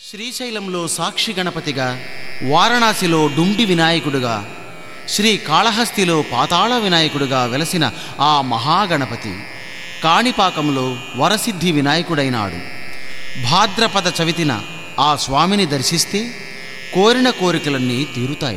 శ్రీశైలంలో సాక్షి గణపతిగా, వారణాసిలో డుండి వినాయకుడుగా, శ్రీకాళహస్తిలో పాతాళ వినాయకుడుగా వెలసిన ఆ మహాగణపతి కాణిపాకంలో వరసిద్ధి వినాయకుడైనాడు. భాద్రపద చవితిన ఆ స్వామిని దర్శిస్తే కోరిన కోరికలన్నీ తీరుతాయి.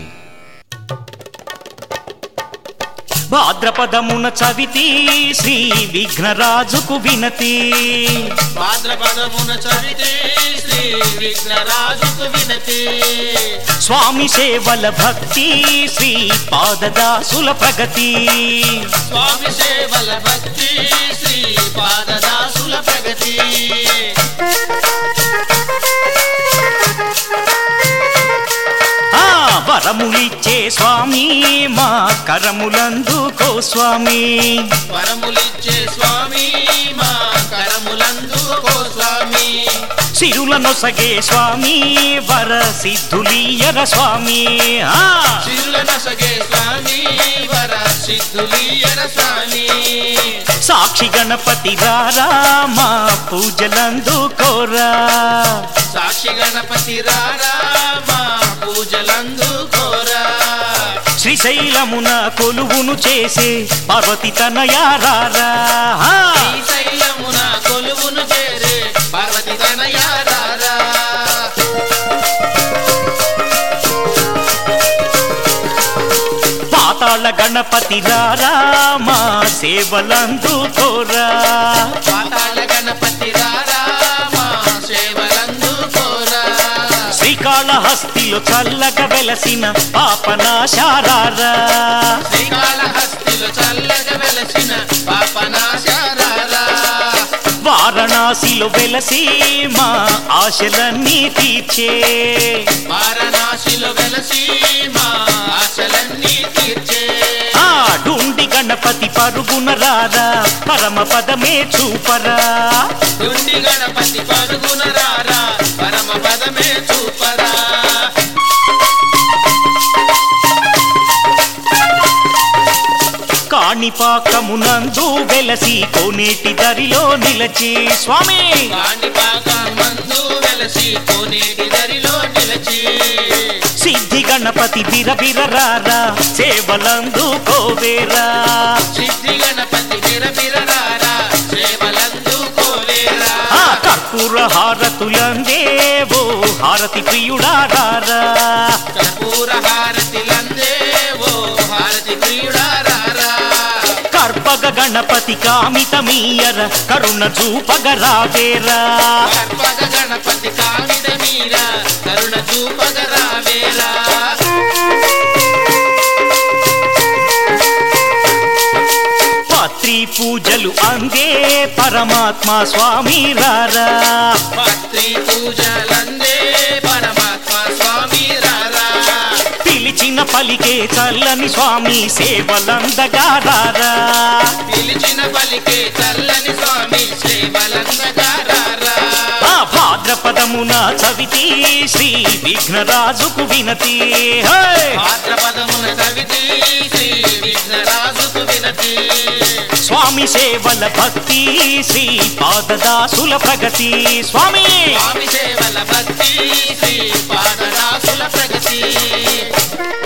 భాద్రపదమున చవితి శ్రీ విఘ్నరాజుకు వినతి. భాద్రపదమున చవితి శ్రీ విఘ్నరాజుకు వినతి. స్వామి సేవల భక్తి శ్రీ పాదదాసుల ప్రగతి. స్వామి సేవల భక్తి శ్రీ పాదదాసుల ప్రగతి. వరములిచ్చే స్వామి మా కరములందుకో స్వామి. వరములిచ్చే స్వామి మా కరములందుకో స్వామి. సిరులనొసగే స్వామి వర సిద్ధులీయర స్వామి. సిరులనొసగే స్వామి వర సిద్ధులీయర స్వామి. సాక్షి గణపతి రారా మా పూజలందుకోరా. సాక్షి గణపతి రారా మా పూజలందుకోరా. శ్రీశైలమున కొలువును చేసే పార్వతి తనయారారా. శ్రీశైలమున కొలువును చేరే పార్వతి తనయారారా. పాతాళ గణపతి రారా మా సేవలందుకోరా. పాతాళ గణపతి రారా మా సేవలందుకోరా. శ్రీకాళహస్తిలో చల్లగా వెలసిన పాపనాశారారా. శ్రీకాళహస్తిలో చల్లగా వెలసిన పాపనాశారారా. వారణాసిలో వెలసి మా ఆశలన్నీ తీర్చే. వారణాసిలో వెలసి మా ఆశలన్నీ తీర్చే. డుండి గణపతి పరుగున రారా పరమ పదమే చూపరా. డుండి గణపతి పరుగున రారా పరమ పదమే చూపరా. కాణిపాకమునందు వెలసి కోనేటి దరిలో నిలచి స్వామి. కాణిపాకమందు వెలసి కోనేటి దరిలో నిలచి. సిద్ధి గణపతి బిరబిర రారా సేవలందుకోవేరా. సిద్ధి గణపతి బిరబిర రారా సేవలందుకోవేరా. కర్పూర హారతులందేవో హారతి ప్రియుడారారా. కర్పూర హారతిలందేవో హారతి ప్రియుడారారా. కర్పగ గణపతి కామితమీయర కరుణ చూపగరావేరా. కర్పగ గణపతి కామితమీర కరుణ చూపగరావేరా. పత్రి పూజలు అందే పరమాత్మ స్వామి రారా. పత్రి పూజలందే పరమాత్మ స్వామి రారా. పిలిచిన పలికే చల్లని స్వామి సేవలందగా రారా. పిలిచిన పలికే చల్లని స్వామి సేవలందగా రారా. భాద్రపదమున చవితి శ్రీ విఘ్నరాజుకు వినతి. భాద్రపదమున చవితి శ్రీ విఘ్నరాజుకు వినతి. స్వామి సేవల భక్తి శ్రీ పాదదాసుల ప్రగతి. స్వామి స్వామి సేవల భక్తి శ్రీ పాదదాసుల ప్రగతి.